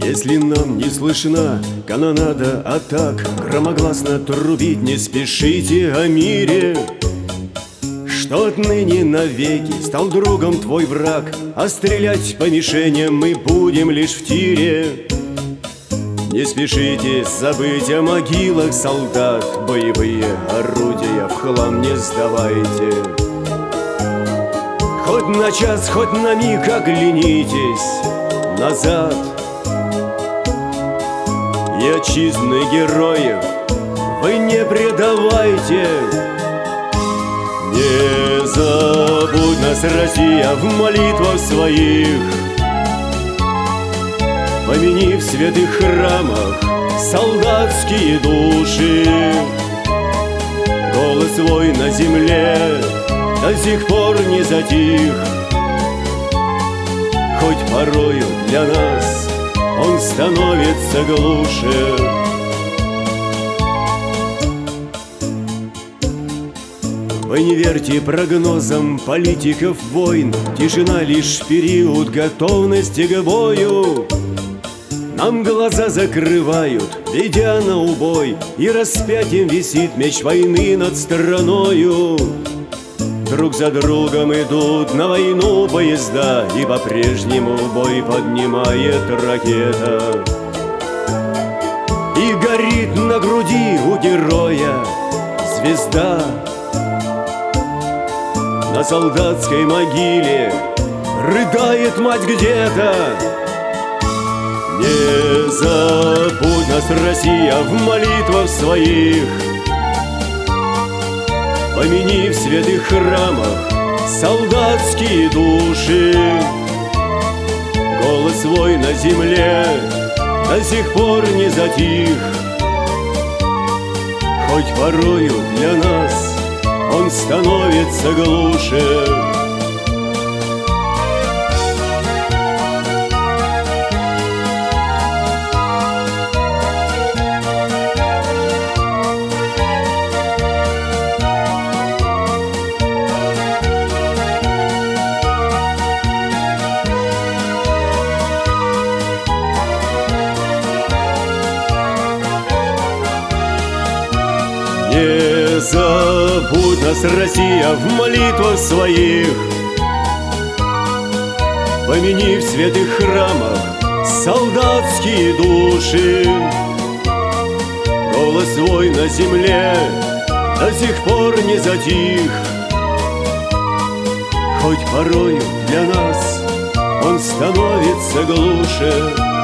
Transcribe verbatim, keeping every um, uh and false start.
Если нам не слышна канонада атак, громогласно трубить не спешите о мире, что отныне навеки стал другом твой враг, а стрелять по мишеням мы будем лишь в тире. Не спешите забыть о могилах солдат, боевые орудия в хлам не сдавайте. Хоть на час, хоть на миг оглянитесь назад, и отчизны героев вы не предавайте. Не забудь нас, Россия, в молитвах своих, помяни в святых храмах солдатские души. Голос свой на земле до сих пор не затих, хоть порою для нас он становится глуше. Вы не верьте прогнозам политиков войн, тишина лишь период готовности к бою. Нам глаза закрывают, ведя на убой, и распятием висит меч войны над страною. Друг за другом идут на войну поезда, и по-прежнему в бой поднимает ракета. И горит на груди у героя звезда. На солдатской могиле рыдает мать где-то. Не забудь нас, Россия, в молитвах своих, помяни в святых храмах солдатские души. Голос свой на земле до сих пор не затих, хоть порою для нас он становится глуше. Не забудь нас, Россия, в молитвах своих, помяни в святых храмах солдатские души. Голос свой на земле до сих пор не затих, хоть порою для нас он становится глуше.